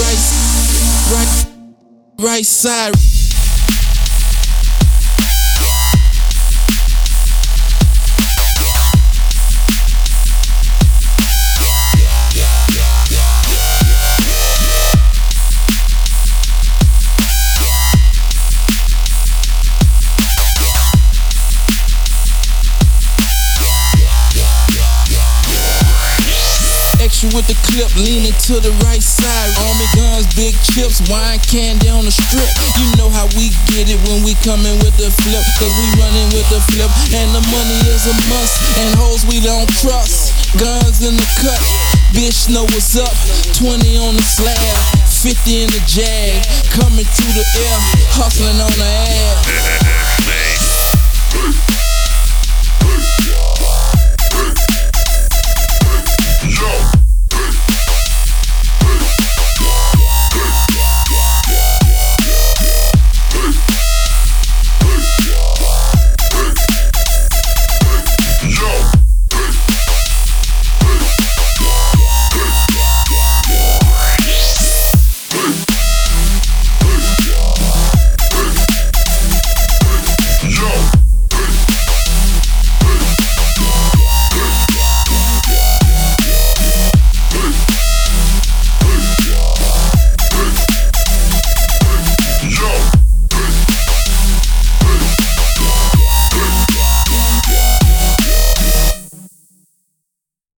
right side. With the clip leaning to the right side. Army guns, big chips, wine candy on the strip. You know how we get it when we coming with the flip, cause we running with the flip, and the money is a must, and hoes we don't trust. Guns in the cut, bitch know what's up. 20 on the slab, 50 in the jag, coming through the air, hustling on the ass.